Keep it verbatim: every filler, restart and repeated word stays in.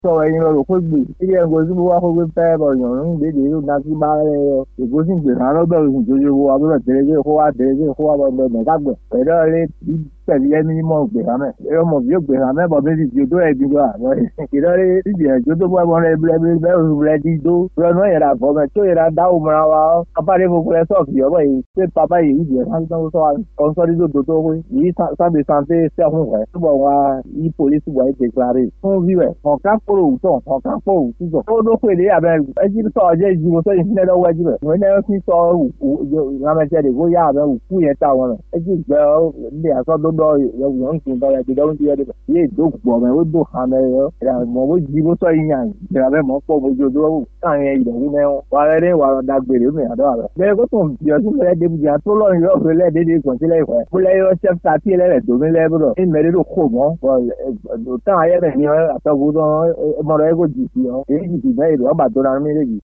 so ẹyin lọ rò pé gbè ilé ẹgbẹ́ tí mo wá kó gbé fẹ́ bọ̀ yàn ń gbé dé yóò dájú bá rẹ èkó sì gbè náà lọ́gbẹ̀ oṣù tó yẹ wo abúlé tẹ̀lé kó wá tẹ̀lé kó wá bọ̀ bẹ̀ kágbẹ̀ pẹ̀lú ọ̀rẹ́ pẹ̀lú ẹni mọ̀ gbè hàmẹ́ ẹ̀rọ mọ̀ yóò gbè hàmẹ́ bọ̀ méjì tí o tó ẹ̀ gbígbó àná ìdọ́rẹ́ ìdí ẹ̀jọ́ tó bọ́ ẹ̀mọ́ rẹ̀ bẹ́ẹ̀ oṣù rẹ̀ ti dó rẹ̀nú ẹ̀yẹ̀dà bọ̀ mẹ́ tó yẹ̀dà dáwọ́ mọ́ra wa apáde fúnfún rẹ̀ sọ̀kì ọ̀bọ̀ yìí pé papa yìí ìdí ẹ̀ sáńtọ́ sọ ọ̀sọ́rí tó tó tó wí yìí sábẹ̀ santé sẹ́hùn rẹ̀ túbọ̀ wá yí polisi wà yìí déclaré fún wíwẹ̀ ọ̀ká kóró òótọ́ ọ̀ká kó òótọ́ ó ló pèlè àbẹ̀ ẹjí sọ ọjọ́ ìjìbò sọ ìfúnlẹ̀ lọ́wọ́ ẹjí bẹ̀ ìwé náà fi sọ ìrámẹ́sẹ̀ rẹ̀ kó yá àbẹ̀ òkú yẹn ta wọn rẹ̀ ẹjí gbẹ́ ilé àsọdọ́dọ́ yọ̀ǹ kì í bá yẹn dídọ́ oúnjẹ yẹn yé ìdókòpọ̀ mẹ́ ó dò hàn mẹ́ yọ ìrànmọ́ ó jí bó sọ ìyàn ìrànmẹ́ mọ́ pọ̀ mojú ojú ọ̀hún káàrin ìdọ̀wú náà wà rẹ̀ wà rọ̀dà gbèrè ó mìíràn dọ́wà rẹ̀ bẹ́ẹ̀ kó tún bí ọdún mẹ́rẹ́ débi jà tó lọ́run yóò fi lẹ́ẹ̀dẹ́dẹ́ kọ̀ǹtílẹ̀ ìfẹ́ múlẹ̀ yọ sẹ́fta tí ẹlẹ́rẹ̀ tó mi lẹ́bùrọ̀ ìmẹ̀rẹ́ ló kó mọ́ táwọn ayẹ́rẹ̀ ní àtọ́gbọ́dọ́ mọ̀rọ̀ ẹ̀kọ́ jì sí ọ èyí jì sí bẹ́ẹ̀ ìlú ọba tó ra méjèèjì